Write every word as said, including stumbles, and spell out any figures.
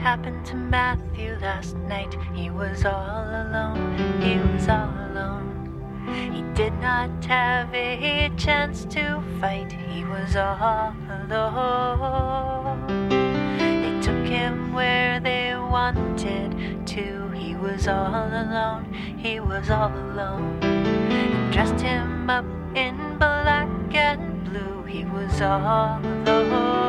happened to Matthew last night. He was all alone, he was all alone. He did not have a chance to fight, he was all alone. They took him where they wanted to. He was all alone, he was all alone. They dressed him up in black and blue, he was all alone.